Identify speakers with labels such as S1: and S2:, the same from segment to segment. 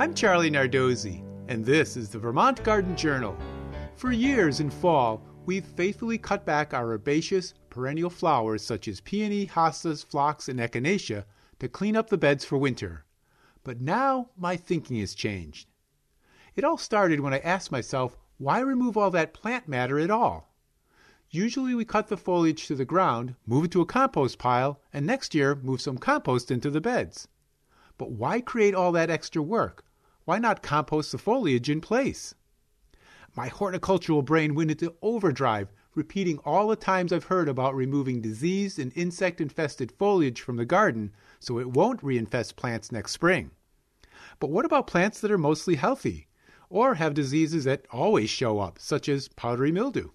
S1: I'm Charlie Nardozzi, and this is the Vermont Garden Journal. For years in fall, we've faithfully cut back our herbaceous, perennial flowers such as peony, hostas, phlox, and echinacea to clean up the beds for winter. But now my thinking has changed. It all started when I asked myself, why remove all that plant matter at all? Usually we cut the foliage to the ground, move it to a compost pile, and next year move some compost into the beds. But why create all that extra work? Why not compost the foliage in place? My horticultural brain went into overdrive, repeating all the times I've heard about removing diseased and insect-infested foliage from the garden so it won't reinfest plants next spring. But what about plants that are mostly healthy, or have diseases that always show up, such as powdery mildew?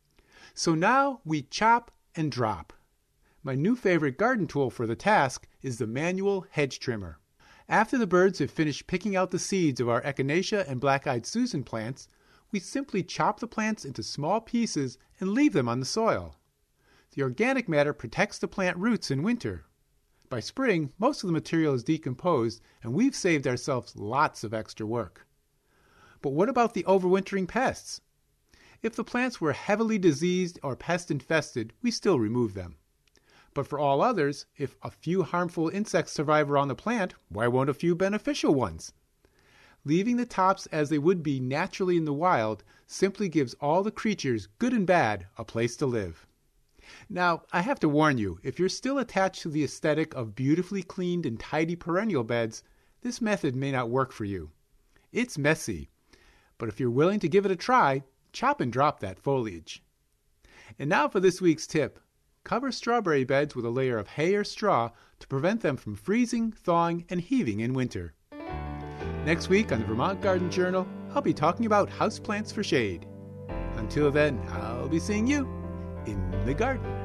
S1: So now we chop and drop. My new favorite garden tool for the task is the manual hedge trimmer. After the birds have finished picking out the seeds of our echinacea and black-eyed Susan plants, we simply chop the plants into small pieces and leave them on the soil. The organic matter protects the plant roots in winter. By spring, most of the material is decomposed, and we've saved ourselves lots of extra work. But what about the overwintering pests? If the plants were heavily diseased or pest-infested, we still remove them. But for all others, if a few harmful insects survive around the plant, why won't a few beneficial ones? Leaving the tops as they would be naturally in the wild simply gives all the creatures, good and bad, a place to live. Now, I have to warn you, if you're still attached to the aesthetic of beautifully cleaned and tidy perennial beds, this method may not work for you. It's messy, but if you're willing to give it a try, chop and drop that foliage. And now for this week's tip. Cover strawberry beds with a layer of hay or straw to prevent them from freezing, thawing, and heaving in winter. Next week on the Vermont Garden Journal, I'll be talking about houseplants for shade. Until then, I'll be seeing you in the garden.